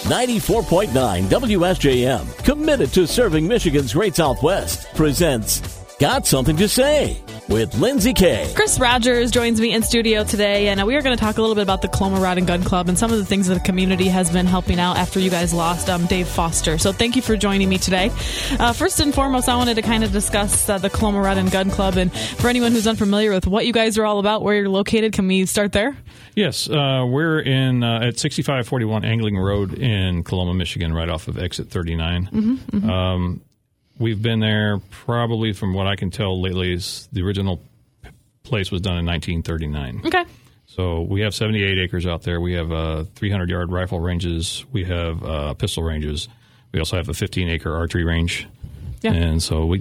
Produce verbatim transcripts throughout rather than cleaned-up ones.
ninety-four point nine W S J M, committed to serving Michigan's Great Southwest, presents Got Something to Say with Lindsay Kay. Chris Rogers joins me in studio today, and we are going to talk a little bit about the Coloma Rod and Gun Club and some of the things that the community has been helping out after you guys lost um, Dave Foster. So thank you for joining me today. Uh, first and foremost, I wanted to kind of discuss uh, the Coloma Rod and Gun Club, and for anyone who's unfamiliar with what you guys are all about, where you're located, can we start there? Yes, uh, we're in uh, at sixty-five forty-one Angling Road in Coloma, Michigan, right off of exit thirty-nine. Mm-hmm, mm-hmm. Um, we've been there probably, from what I can tell lately, is the original p- place was done in nineteen thirty-nine. Okay. So we have seventy-eight acres out there. We have uh, three hundred yard rifle ranges. We have uh, pistol ranges. We also have a fifteen acre archery range. Yeah. And so we...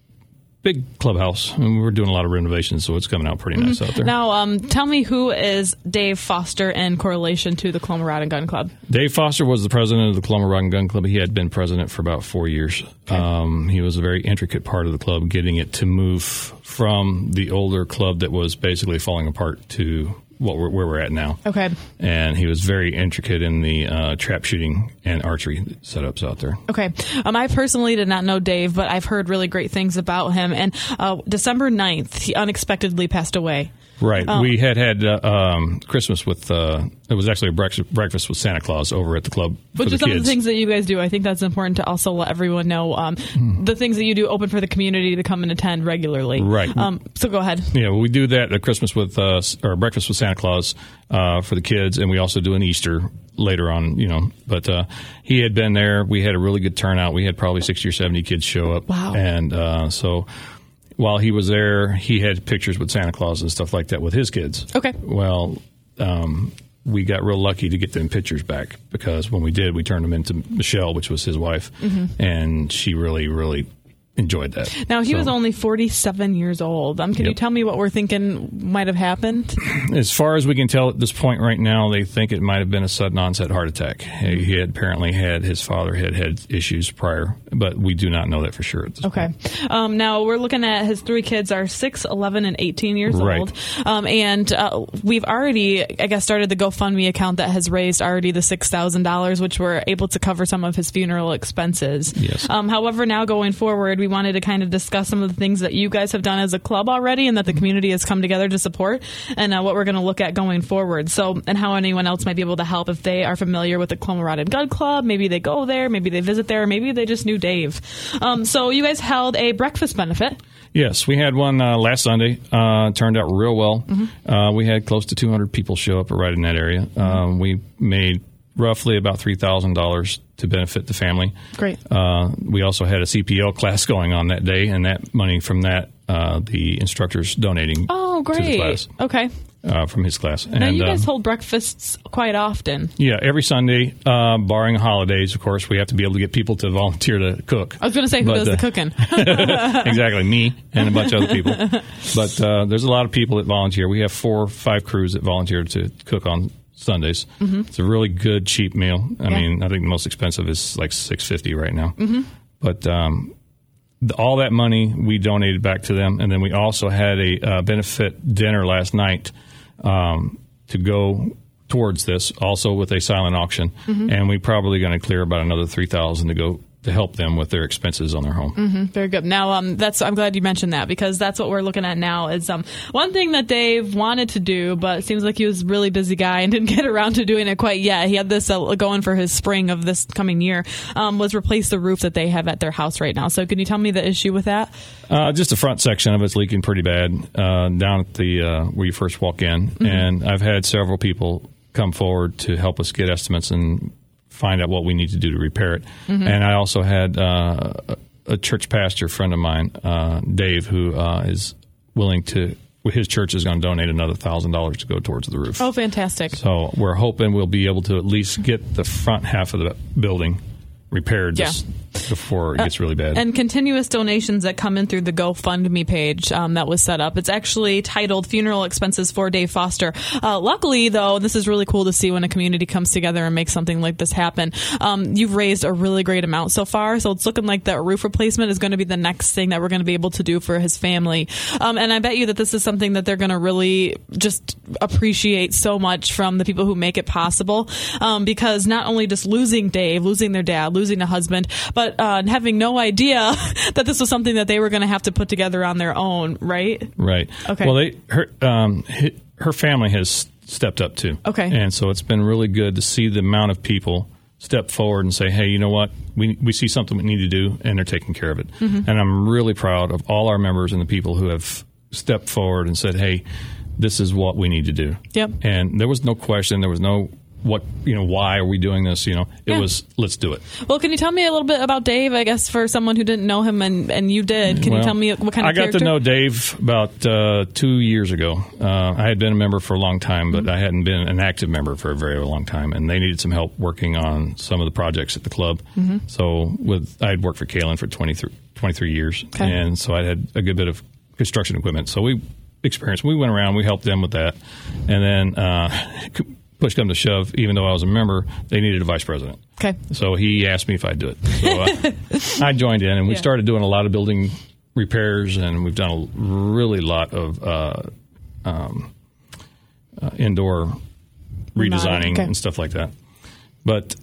Big clubhouse, and we're doing a lot of renovations, so it's coming out pretty nice mm-hmm. out there. Now, um, tell me, who is Dave Foster in correlation to the Coloma Rod and Gun Club? Dave Foster was the president of the Coloma Rod and Gun Club. He had been president for about four years. Okay. Um, he was a very intricate part of the club, getting it to move from the older club that was basically falling apart to what we're, where we're at now. Okay. And he was very intricate in the uh, trap shooting and archery setups out there. Okay. Um, I personally did not know Dave, but I've heard really great things about him. And uh, December ninth, he unexpectedly passed away. Right. Um, we had had uh, um, Christmas with, uh, it was actually a breakfast, breakfast with Santa Claus over at the club for Which the is some kids. of the things that you guys do. I think that's important to also let everyone know um, mm. the things that you do open for the community to come and attend regularly. Right. Um, so go ahead. Yeah, well, we do that at Christmas with, uh, or breakfast with Santa Claus uh, for the kids, and we also do an Easter later on, you know. But uh, he had been there. We had a really good turnout. We had probably sixty or seventy kids show up. Wow. And uh, so... While he was there, he had pictures with Santa Claus and stuff like that with his kids. Okay. Well, um, we got real lucky to get them pictures back, because when we did, we turned them into Michelle, which was his wife, mm-hmm. and she really, really enjoyed that. Now, he so, was only forty-seven years old. Um, can yep. you tell me what we're thinking might have happened? As far as we can tell at this point right now, they think it might have been a sudden onset heart attack. Mm-hmm. He had apparently had, his father had had issues prior, but we do not know that for sure at this okay. point. Okay. Um, now, we're looking at his three kids are six, eleven, and eighteen years right. old. Um, and uh, we've already, I guess, started the GoFundMe account that has raised already the six thousand dollars, which we're able to cover some of his funeral expenses. Yes. Um, however, now going forward, we wanted to kind of discuss some of the things that you guys have done as a club already and that the community has come together to support, and uh, what we're going to look at going forward. So, and how anyone else might be able to help if they are familiar with the Coloma Rod and Gun Club. Maybe they go there, maybe they visit there, maybe they just knew Dave. Um, so you guys held a breakfast benefit. Yes, we had one uh, last Sunday. Uh, turned out real well. Mm-hmm. Uh, we had close to two hundred people show up right in that area. Mm-hmm. Um, we made roughly about three thousand dollars to benefit the family. Great. Uh, we also had a C P L class going on that day, and that money from that, uh, the instructors donating oh, great. to the class. Okay. Uh, from his class. Now, and, you guys uh, hold breakfasts quite often. Yeah, every Sunday, uh, barring holidays, of course. We have to be able to get people to volunteer to cook. I was going to say, who but, does uh, the cooking? Exactly, me and a bunch of other people. But uh, there's a lot of people that volunteer. We have four or five crews that volunteer to cook on Sundays. Mm-hmm. It's a really good, cheap meal. I yeah. mean, I think the most expensive is like six fifty right now. Mm-hmm. But um, the, all that money we donated back to them, and then we also had a uh, benefit dinner last night um, to go towards this, also with a silent auction, mm-hmm. and we're probably going to clear about another three thousand to go to help them with their expenses on their home. Mm-hmm. Very good. Now, um, that's I'm glad you mentioned that, because that's what we're looking at now. Is um, one thing that Dave wanted to do, but it seems like he was a really busy guy and didn't get around to doing it quite yet. He had this uh, going for his spring of this coming year, um, was replace the roof that they have at their house right now. So can you tell me the issue with that? Uh, just the front section of it's leaking pretty bad uh, down at the uh, where you first walk in. Mm-hmm. And I've had several people come forward to help us get estimates and find out what we need to do to repair it. Mm-hmm. And I also had uh, a church pastor friend of mine, uh, Dave, who uh, is willing to, his church is going to donate another one thousand dollars to go towards the roof. Oh, fantastic. So we're hoping we'll be able to at least get the front half of the building repaired yeah. this, before it gets really bad. And continuous donations that come in through the GoFundMe page um, that was set up. It's actually titled Funeral Expenses for Dave Foster. Uh, luckily, though, this is really cool to see when a community comes together and makes something like this happen. Um, you've raised a really great amount so far, so it's looking like that roof replacement is going to be the next thing that we're going to be able to do for his family. Um, and I bet you that this is something that they're going to really just appreciate so much from the people who make it possible, um, because not only just losing Dave, losing their dad, losing a husband, but uh, having no idea that this was something that they were going to have to put together on their own, right? Right. Okay. Well, they her um, her family has stepped up too. Okay. And so it's been really good to see the amount of people step forward and say, hey, you know what? We we see something we need to do, and they're taking care of it. Mm-hmm. And I'm really proud of all our members and the people who have stepped forward and said, hey, this is what we need to do. Yep. And there was no question. There was no, what, you know, why are we doing this? You know, it yeah. was, let's do it. Well, can you tell me a little bit about Dave, I guess, for someone who didn't know him and, and you did? Can well, you tell me what kind of I got character? to know Dave about uh, two years ago. Uh, I had been a member for a long time, but mm-hmm. I hadn't been an active member for a very long time, and they needed some help working on some of the projects at the club. Mm-hmm. So with I had worked for Kalen for twenty-three, twenty-three years, okay. and so I had a good bit of construction equipment. So we experienced, we went around, we helped them with that, and then uh, push come to shove, even though I was a member, they needed a vice president. Okay. So he asked me if I'd do it. So uh, I joined in, and we yeah. started doing a lot of building repairs, and we've done a really lot of uh, um, uh, indoor redesigning okay. and stuff like that. But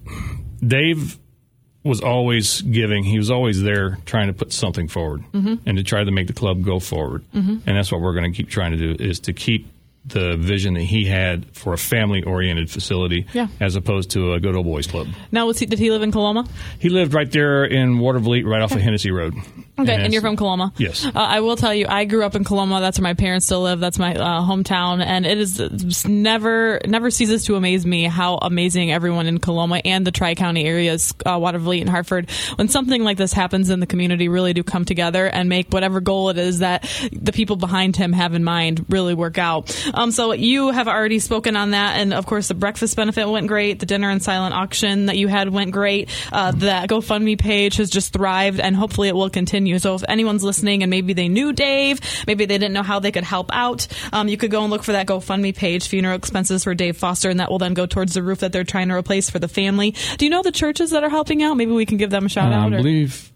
Dave was always giving. He was always there trying to put something forward mm-hmm. and to try to make the club go forward. Mm-hmm. And that's what we're going to keep trying to do, is to keep the vision that he had for a family-oriented facility yeah. as opposed to a good old boys club. Now, was he, did he live in Coloma? He lived right there in Watervliet, right off of Hennessy Road. Okay, and, and you're from Coloma? Yes. Uh, I will tell you, I grew up in Coloma. That's where my parents still live. That's my uh, hometown. And it is just never never ceases to amaze me how amazing everyone in Coloma and the Tri-County areas, uh, Watervliet and Hartford, when something like this happens in the community, really do come together and make whatever goal it is that the people behind him have in mind really work out. Um, so you have already spoken on that. And, of course, the breakfast benefit went great. The dinner and silent auction that you had went great. Uh, the GoFundMe page has just thrived, and hopefully it will continue. So if anyone's listening and maybe they knew Dave, maybe they didn't know how they could help out, um, you could go and look for that GoFundMe page, Funeral Expenses for Dave Foster, and that will then go towards the roof that they're trying to replace for the family. Do you know the churches that are helping out? Maybe we can give them a shout uh, out. I or? believe,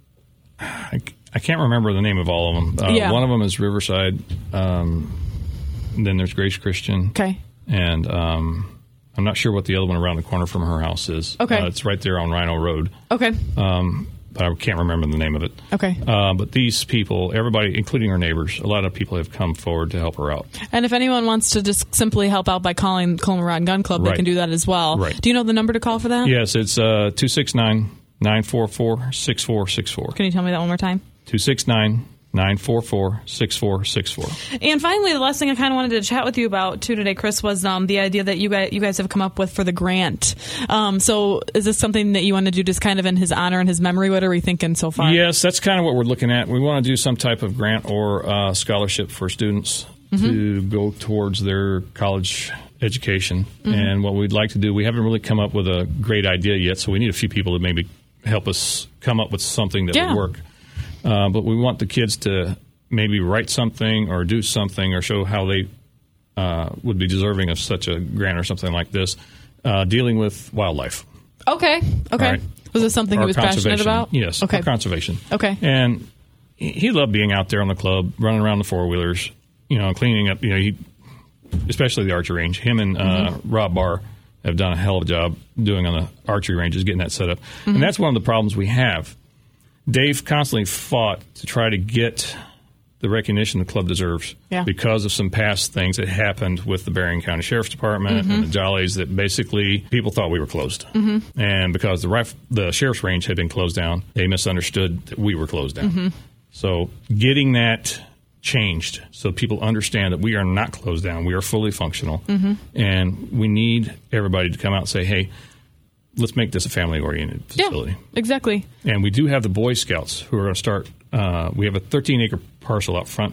I, I can't remember the name of all of them. Uh, yeah. One of them is Riverside. Um, then there's Grace Christian. Okay. And um, I'm not sure what the other one around the corner from her house is. Okay. Uh, it's right there on Rhino Road. Okay. Um, but I can't remember the name of it. Okay. Uh, but these people, everybody, including her neighbors, a lot of people have come forward to help her out. And if anyone wants to just simply help out by calling Coloma Rod and Gun Club, right. they can do that as well. Right. Do you know the number to call for that? Yes, it's uh, two six nine, nine four four, six four six four. Can you tell me that one more time? two six nine, nine four four, six four six four. And finally, the last thing I kind of wanted to chat with you about too today, Chris, was um, the idea that you guys you guys have come up with for the grant. Um, so, is this something that you want to do just kind of in his honor and his memory? What are we thinking so far? Yes, that's kind of what we're looking at. We want to do some type of grant or uh, scholarship for students mm-hmm. to go towards their college education. Mm-hmm. And what we'd like to do, we haven't really come up with a great idea yet, so we need a few people to maybe help us come up with something that yeah. would work. Uh, but we want the kids to maybe write something or do something or show how they uh, would be deserving of such a grant or something like this, uh, dealing with wildlife. Okay. Okay. Right. Was this something or he was passionate about? Yes. Okay. Or conservation. Okay. And he loved being out there on the club, running around the four-wheelers, you know, cleaning up, you know, he, especially the archery range. Him and uh, mm-hmm. Rob Barr have done a hell of a job doing on the archery ranges, getting that set up. Mm-hmm. And that's one of the problems we have. Dave constantly fought to try to get the recognition the club deserves yeah. because of some past things that happened with the Berrien County Sheriff's Department mm-hmm. and the Jollies that basically people thought we were closed. Mm-hmm. And because the rif- the sheriff's range had been closed down, they misunderstood that we were closed down. Mm-hmm. So getting that changed so people understand that we are not closed down. We are fully functional. Mm-hmm. And we need everybody to come out and say, hey, let's make this a family-oriented facility. Yeah, exactly. And we do have the Boy Scouts who are going to start. Uh, we have a thirteen-acre parcel out front,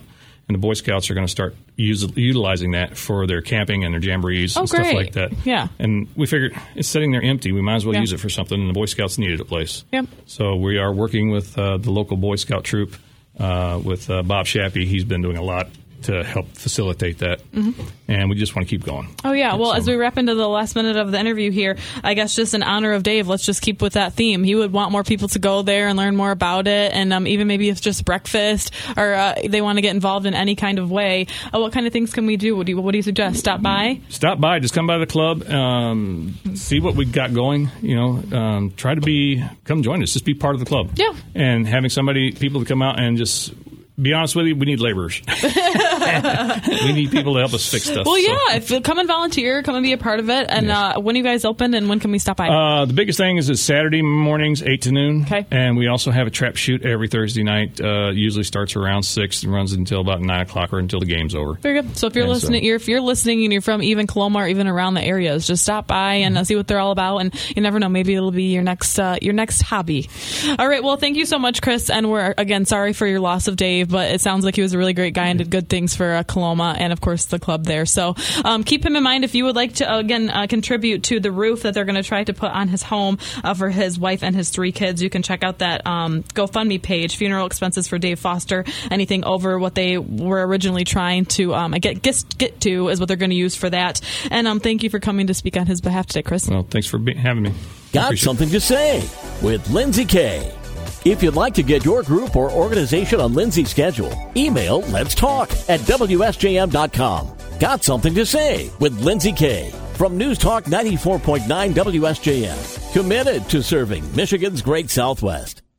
and the Boy Scouts are going to start use, utilizing that for their camping and their jamborees oh, and stuff great. like that. Yeah. And we figured it's sitting there empty. We might as well yeah. use it for something, and the Boy Scouts needed a place. Yep. So we are working with uh, the local Boy Scout troop, uh, with uh, Bob Shappy. He's been doing a lot to help facilitate that, mm-hmm. and we just want to keep going. Oh, yeah. Well, so, as we wrap into the last minute of the interview here, I guess just in honor of Dave, let's just keep with that theme. He would want more people to go there and learn more about it, and um, even maybe it's just breakfast, or uh, they want to get involved in any kind of way. Uh, what kind of things can we do? What do you, what do you suggest? Stop by? Stop by. Just come by the club, um, see what we've got going. You know, um, try to be, come join us. Just be part of the club. Yeah. And having somebody, people to come out and just... Be honest with you, we need laborers. We need people to help us fix stuff. Well, yeah, so. if, come and volunteer, come and be a part of it. And yes. uh, when are you guys open, and when can we stop by? Uh, the biggest thing is it's Saturday mornings, eight to noon. Okay. And we also have a trap shoot every Thursday night. Uh, usually starts around six and runs until about nine o'clock or until the game's over. Very good. So if you're and listening, so, you're, if you're listening and you're from even Coloma or even around the areas, just stop by and uh, see what they're all about. And you never know, maybe it'll be your next uh, your next hobby. All right. Well, thank you so much, Chris. And we're again sorry for your loss of Dave, but it sounds like he was a really great guy and did good things for uh, Coloma and, of course, the club there. So um, keep him in mind if you would like to, uh, again, uh, contribute to the roof that they're going to try to put on his home uh, for his wife and his three kids. You can check out that um, GoFundMe page, funeral expenses for Dave Foster. Anything over what they were originally trying to um, get, get get to is what they're going to use for that. And um, thank you for coming to speak on his behalf today, Chris. Well, thanks for be- having me. Got something to say with Lindsay Kay. If you'd like to get your group or organization on Lindsay's schedule, email let's talk at W S J M dot com. Got something to say with Lindsay Kay from News Talk ninety-four point nine W S J M. Committed to serving Michigan's Great Southwest.